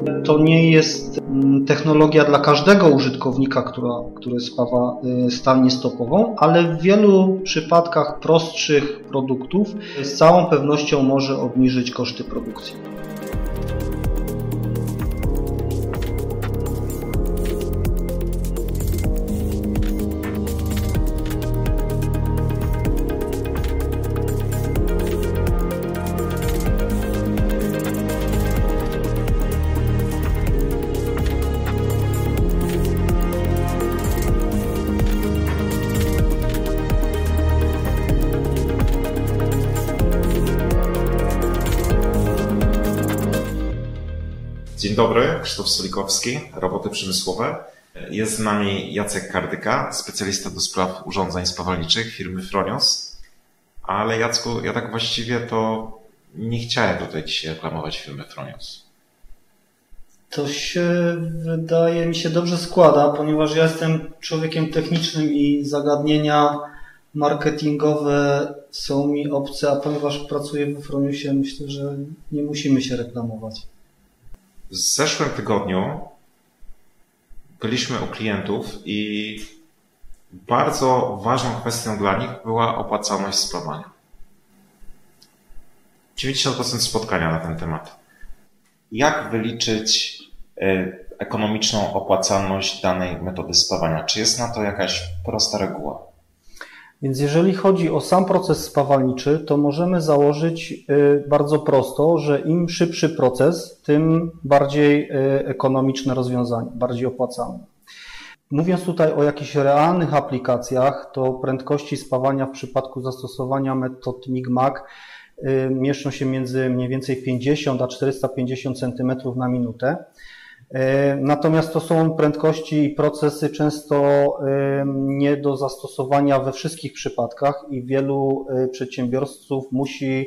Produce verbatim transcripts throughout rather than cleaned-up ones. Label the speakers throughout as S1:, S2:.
S1: To nie jest technologia dla każdego użytkownika, która, który spawa stal niestopową, ale w wielu przypadkach prostszych produktów z całą pewnością może obniżyć koszty produkcji.
S2: Dzień dobry, Krzysztof Solikowski, Roboty Przemysłowe. Jest z nami Jacek Kardyka, specjalista do spraw urządzeń spawalniczych firmy Fronius. Ale Jacku, ja tak właściwie to nie chciałem tutaj dzisiaj reklamować firmy Fronius.
S1: To się wydaje mi się dobrze składa, ponieważ ja jestem człowiekiem technicznym i zagadnienia marketingowe są mi obce, a ponieważ pracuję we Froniusie, myślę, że nie musimy się reklamować.
S2: W zeszłym tygodniu byliśmy u klientów i bardzo ważną kwestią dla nich była opłacalność spawania. dziewięćdziesiąt procent spotkania na ten temat. Jak wyliczyć ekonomiczną opłacalność danej metody spawania? Czy jest na to jakaś prosta reguła?
S1: Więc jeżeli chodzi o sam proces spawalniczy, to możemy założyć bardzo prosto, że im szybszy proces, tym bardziej ekonomiczne rozwiązanie, bardziej opłacalne. Mówiąc tutaj o jakichś realnych aplikacjach, to prędkości spawania w przypadku zastosowania metod M I G M A C mieszczą się między mniej więcej pięćdziesiąt a czterysta pięćdziesiąt centymetrów na minutę. Natomiast to są prędkości i procesy często nie do zastosowania we wszystkich przypadkach i wielu przedsiębiorców musi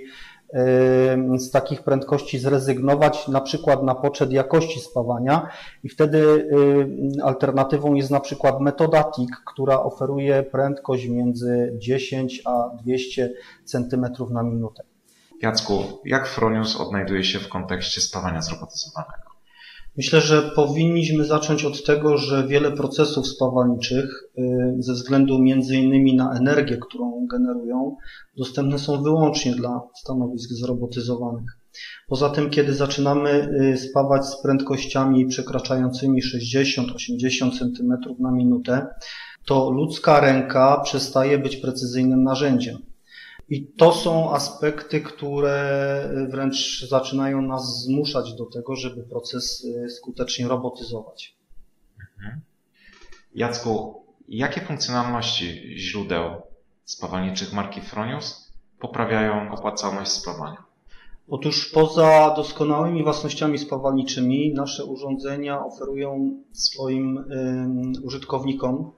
S1: z takich prędkości zrezygnować, na przykład na poczet jakości spawania i wtedy alternatywą jest na przykład metoda T I C, która oferuje prędkość między dziesięć a dwieście centymetrów na minutę.
S2: Jacku, jak Fronius odnajduje się w kontekście spawania zrobotyzowanego?
S1: Myślę, że powinniśmy zacząć od tego, że wiele procesów spawalniczych ze względu między innymi na energię, którą generują, dostępne są wyłącznie dla stanowisk zrobotyzowanych. Poza tym, kiedy zaczynamy spawać z prędkościami przekraczającymi sześćdziesiąt do osiemdziesięciu centymetrów na minutę, to ludzka ręka przestaje być precyzyjnym narzędziem. I to są aspekty, które wręcz zaczynają nas zmuszać do tego, żeby proces skutecznie robotyzować.
S2: Mhm. Jacku, jakie funkcjonalności źródeł spawalniczych marki Fronius poprawiają opłacalność spawania?
S1: Otóż poza doskonałymi własnościami spawalniczymi nasze urządzenia oferują swoim y, użytkownikom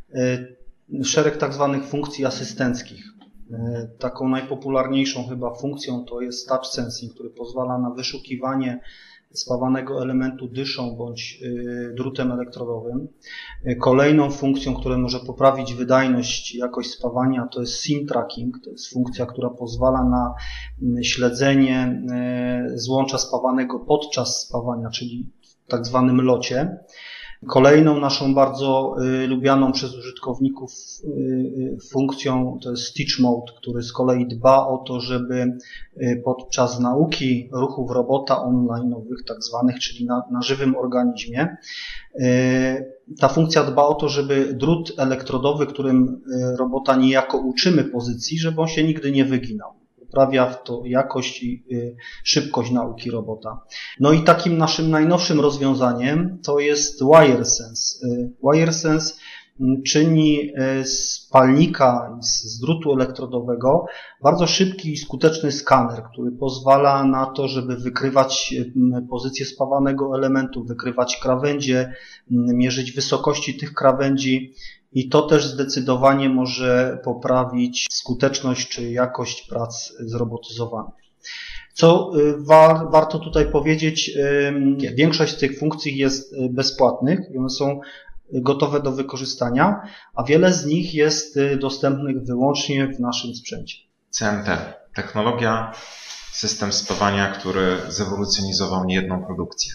S1: y, szereg tak zwanych funkcji asystenckich. Taką najpopularniejszą chyba funkcją to jest touch sensing, który pozwala na wyszukiwanie spawanego elementu dyszą bądź drutem elektrodowym. Kolejną funkcją, która może poprawić wydajność i jakość spawania, to jest sim tracking. To jest funkcja, która pozwala na śledzenie złącza spawanego podczas spawania, czyli w tak zwanym locie. Kolejną naszą bardzo y, lubianą przez użytkowników y, y, funkcją to jest Stitch Mode, który z kolei dba o to, żeby y, podczas nauki ruchów robota online'owych, tak zwanych, czyli na, na żywym organizmie, y, ta funkcja dba o to, żeby drut elektrodowy, którym y, robota niejako uczymy pozycji, żeby on się nigdy nie wyginał. Poprawia w to jakość i szybkość nauki robota. No i takim naszym najnowszym rozwiązaniem to jest WireSense. WireSense czyni z palnika, z drutu elektrodowego bardzo szybki i skuteczny skaner, który pozwala na to, żeby wykrywać pozycję spawanego elementu, wykrywać krawędzie, mierzyć wysokości tych krawędzi. I to też zdecydowanie może poprawić skuteczność czy jakość prac zrobotyzowanych. Co wa- warto tutaj powiedzieć, większość z tych funkcji jest bezpłatnych i one są gotowe do wykorzystania, a wiele z nich jest dostępnych wyłącznie w naszym sprzęcie.
S2: C M T, technologia, system spawania, który zewolucjonizował niejedną produkcję.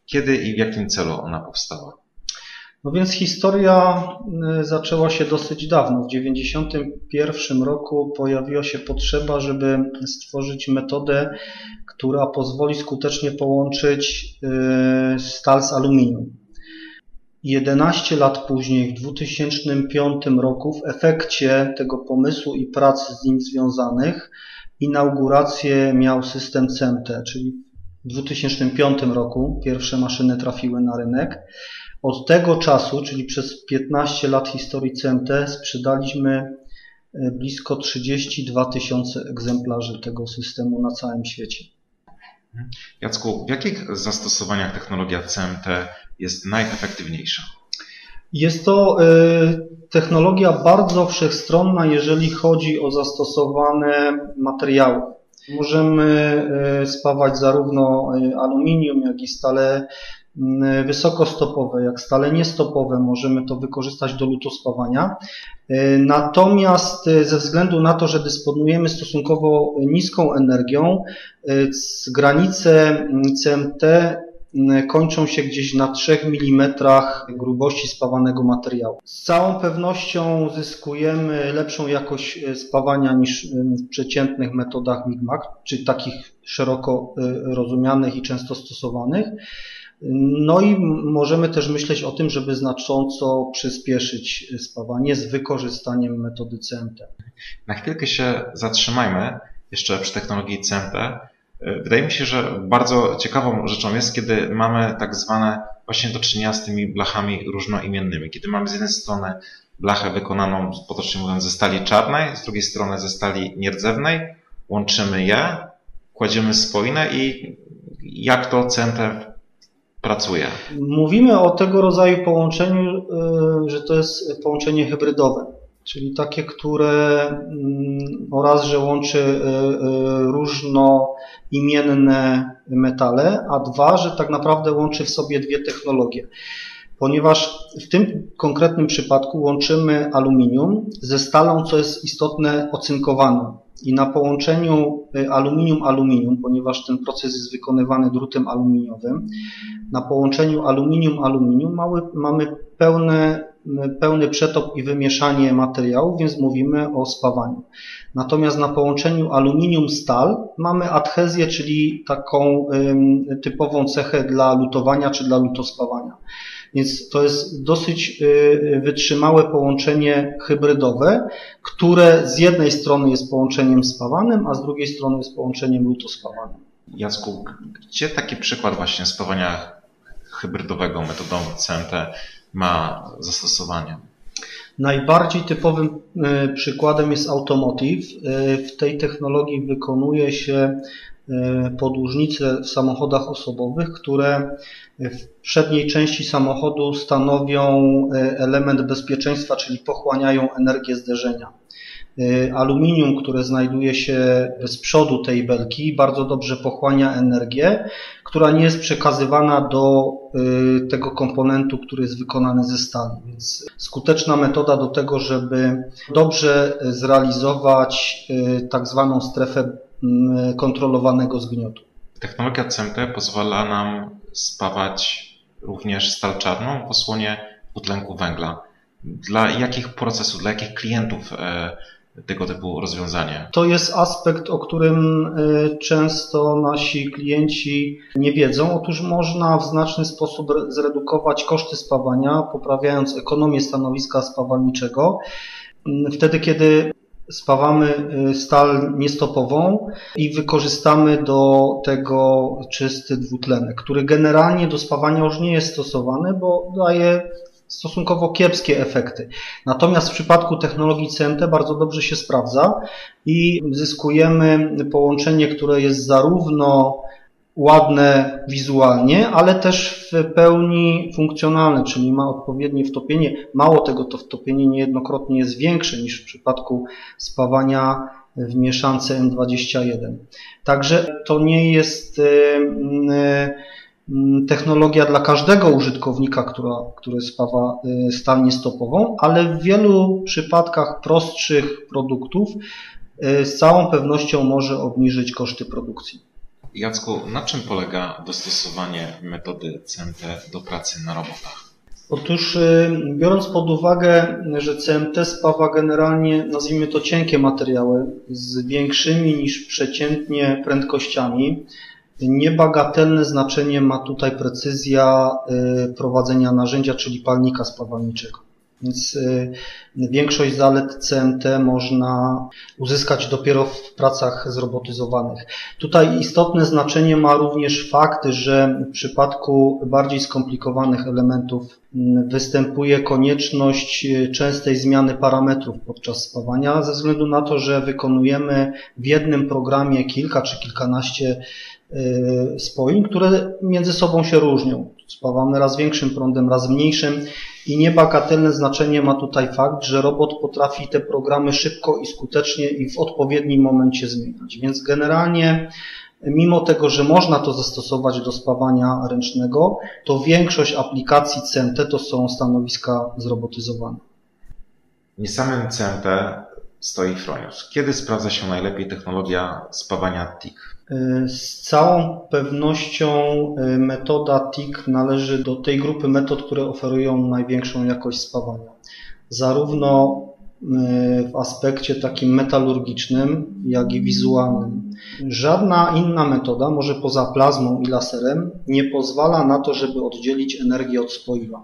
S2: Kiedy i w jakim celu ona powstała?
S1: No więc historia zaczęła się dosyć dawno. W dziewięćdziesiątym pierwszym roku pojawiła się potrzeba, żeby stworzyć metodę, która pozwoli skutecznie połączyć stal z aluminium. jedenaście lat później, w dwutysięcznym piątym roku, w efekcie tego pomysłu i prac z nim związanych, inaugurację miał system C M T, czyli w dwutysięcznym piątym roku pierwsze maszyny trafiły na rynek. Od tego czasu, czyli przez piętnaście lat historii C M T, sprzedaliśmy blisko trzydzieści dwa tysiące egzemplarzy tego systemu na całym świecie.
S2: Jacku, w jakich zastosowaniach technologia C M T jest najefektywniejsza?
S1: Jest to technologia bardzo wszechstronna, jeżeli chodzi o zastosowane materiały. Możemy spawać zarówno aluminium, jak i stale wysokostopowe, jak stale niestopowe. Możemy to wykorzystać do lutospawania. Natomiast ze względu na to, że dysponujemy stosunkowo niską energią, granice C M T kończą się gdzieś na trzech milimetrach grubości spawanego materiału. Z całą pewnością zyskujemy lepszą jakość spawania niż w przeciętnych metodach Mi'Mmaq, czy takich szeroko rozumianych i często stosowanych. No i możemy też myśleć o tym, żeby znacząco przyspieszyć spawanie z wykorzystaniem metody C M T.
S2: Na chwilkę się zatrzymajmy jeszcze przy technologii C M T. Wydaje mi się, że bardzo ciekawą rzeczą jest, kiedy mamy tak zwane właśnie do czynienia z tymi blachami różnoimiennymi. Kiedy mamy z jednej strony blachę wykonaną, potocznie mówiąc, ze stali czarnej, z drugiej strony ze stali nierdzewnej, łączymy je, kładziemy spojne i jak to C M T pracuje?
S1: Mówimy o tego rodzaju połączeniu, że to jest połączenie hybrydowe, czyli takie, które oraz, że łączy różnoimienne metale, a dwa, że tak naprawdę łączy w sobie dwie technologie. Ponieważ w tym konkretnym przypadku łączymy aluminium ze stalą, co jest istotne, ocynkowaną. I na połączeniu aluminium-aluminium, ponieważ ten proces jest wykonywany drutem aluminiowym, na połączeniu aluminium-aluminium mamy, mamy pełne, pełny przetop i wymieszanie materiałów, więc mówimy o spawaniu. Natomiast na połączeniu aluminium-stal mamy adhezję, czyli taką y, typową cechę dla lutowania czy dla lutospawania. Więc to jest dosyć wytrzymałe połączenie hybrydowe, które z jednej strony jest połączeniem spawanym, a z drugiej strony jest połączeniem lutospawanym.
S2: Jacku, gdzie taki przykład właśnie spawania hybrydowego metodą C M T ma zastosowanie?
S1: Najbardziej typowym przykładem jest automotive. W tej technologii wykonuje się podłużnice w samochodach osobowych, które w przedniej części samochodu stanowią element bezpieczeństwa, czyli pochłaniają energię zderzenia. Aluminium, które znajduje się z przodu tej belki, bardzo dobrze pochłania energię, która nie jest przekazywana do tego komponentu, który jest wykonany ze stali. Więc skuteczna metoda do tego, żeby dobrze zrealizować tak zwaną strefę kontrolowanego zgniotu.
S2: Technologia C M T pozwala nam spawać również stal czarną w osłonie dwutlenku węgla. Dla jakich procesów, dla jakich klientów tego typu rozwiązanie?
S1: To jest aspekt, o którym często nasi klienci nie wiedzą. Otóż można w znaczny sposób zredukować koszty spawania, poprawiając ekonomię stanowiska spawalniczego. Wtedy, kiedy spawamy stal niestopową i wykorzystamy do tego czysty dwutlenek, który generalnie do spawania już nie jest stosowany, bo daje stosunkowo kiepskie efekty. Natomiast w przypadku technologii C M T bardzo dobrze się sprawdza i zyskujemy połączenie, które jest zarówno ładne wizualnie, ale też w pełni funkcjonalne, czyli ma odpowiednie wtopienie. Mało tego, to wtopienie niejednokrotnie jest większe niż w przypadku spawania w mieszance M dwadzieścia jeden. Także to nie jest technologia dla każdego użytkownika, która, który spawa stal niestopową, ale w wielu przypadkach prostszych produktów z całą pewnością może obniżyć koszty produkcji.
S2: Jacku, na czym polega dostosowanie metody C M T do pracy na robotach?
S1: Otóż biorąc pod uwagę, że C M T spawa generalnie, nazwijmy to cienkie materiały z większymi niż przeciętnie prędkościami, niebagatelne znaczenie ma tutaj precyzja prowadzenia narzędzia, czyli palnika spawalniczego. Więc większość zalet C M T można uzyskać dopiero w pracach zrobotyzowanych. Tutaj istotne znaczenie ma również fakt, że w przypadku bardziej skomplikowanych elementów występuje konieczność częstej zmiany parametrów podczas spawania, ze względu na to, że wykonujemy w jednym programie kilka czy kilkanaście spojeń, które między sobą się różnią. Spawamy raz większym prądem, raz mniejszym i niebagatelne znaczenie ma tutaj fakt, że robot potrafi te programy szybko i skutecznie i w odpowiednim momencie zmieniać. Więc generalnie, mimo tego, że można to zastosować do spawania ręcznego, to większość aplikacji C M T to są stanowiska zrobotyzowane.
S2: Nie samym C M T stoi Fronius. Kiedy sprawdza się najlepiej technologia spawania T I G?
S1: Z całą pewnością metoda T I G należy do tej grupy metod, które oferują największą jakość spawania. Zarówno w aspekcie takim metalurgicznym, jak i wizualnym. Żadna inna metoda, może poza plazmą i laserem, nie pozwala na to, żeby oddzielić energię od spoiwa.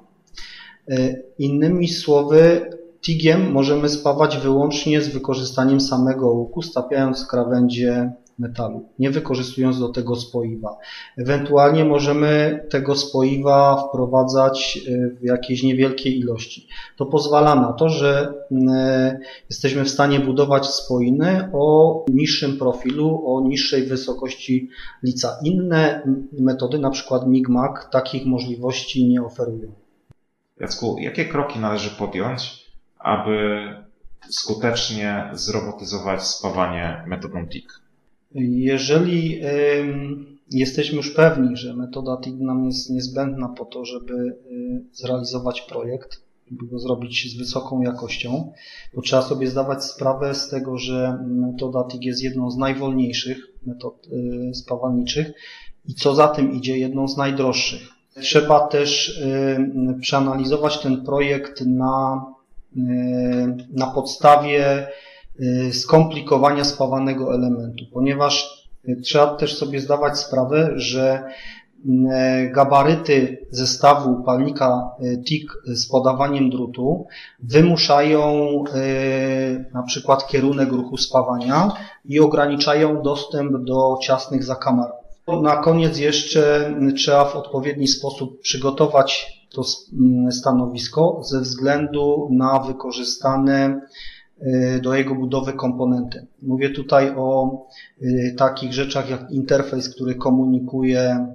S1: Innymi słowy, T I G-iem możemy spawać wyłącznie z wykorzystaniem samego łuku, stawiając krawędzie metalu, nie wykorzystując do tego spoiwa. Ewentualnie możemy tego spoiwa wprowadzać w jakiejś niewielkiej ilości. To pozwala na to, że jesteśmy w stanie budować spoiny o niższym profilu, o niższej wysokości lica. Inne metody, na przykład MIG-MAG, takich możliwości nie oferują.
S2: Jacku, jakie kroki należy podjąć, aby skutecznie zrobotyzować spawanie metodą T I G?
S1: Jeżeli jesteśmy już pewni, że metoda T I G nam jest niezbędna po to, żeby zrealizować projekt, żeby go zrobić z wysoką jakością, to trzeba sobie zdawać sprawę z tego, że metoda T I G jest jedną z najwolniejszych metod spawalniczych i co za tym idzie, jedną z najdroższych. Trzeba też przeanalizować ten projekt na, na podstawie skomplikowania spawanego elementu, ponieważ trzeba też sobie zdawać sprawę, że gabaryty zestawu palnika T I G z podawaniem drutu wymuszają na przykład kierunek ruchu spawania i ograniczają dostęp do ciasnych zakamarków. Na koniec jeszcze trzeba w odpowiedni sposób przygotować to stanowisko ze względu na wykorzystane do jego budowy komponenty. Mówię tutaj o takich rzeczach jak interfejs, który komunikuje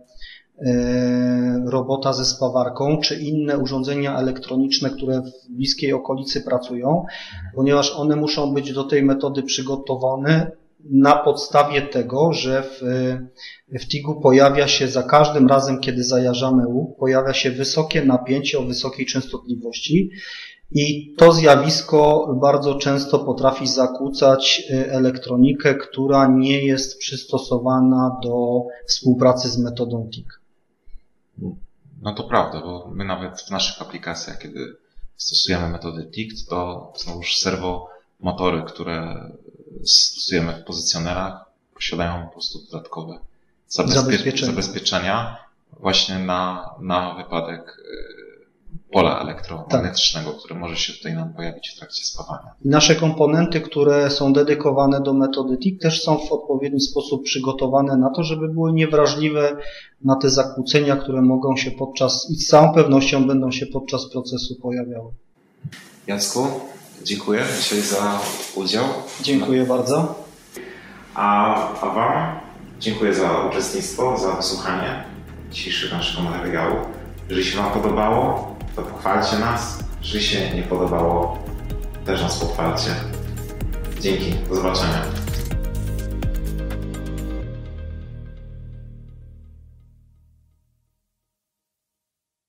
S1: robota ze spawarką, czy inne urządzenia elektroniczne, które w bliskiej okolicy pracują, ponieważ one muszą być do tej metody przygotowane na podstawie tego, że w, w T I G-u pojawia się za każdym razem, kiedy zajarzamy łuk, pojawia się wysokie napięcie o wysokiej częstotliwości i to zjawisko bardzo często potrafi zakłócać elektronikę, która nie jest przystosowana do współpracy z metodą T I G.
S2: No to prawda, bo my nawet w naszych aplikacjach, kiedy stosujemy metody T I G, to są już serwomotory, które stosujemy w pozycjonerach, posiadają po prostu dodatkowe zabezpie zabezpieczenia. zabezpieczenia właśnie na, na wypadek pola elektromagnetycznego, tak, które może się tutaj nam pojawić w trakcie spawania.
S1: Nasze komponenty, które są dedykowane do metody T I G, też są w odpowiedni sposób przygotowane na to, żeby były niewrażliwe na te zakłócenia, które mogą się podczas i z całą pewnością będą się podczas procesu pojawiały.
S2: Jacku, dziękuję dzisiaj za udział.
S1: Dziękuję bardzo.
S2: A, a Wam dziękuję za uczestnictwo, za wysłuchanie dzisiejszego naszego materiału. Jeżeli się Wam podobało, to pochwalcie nas. Jeżeli się nie podobało, też nas pochwalcie. Dzięki, do zobaczenia.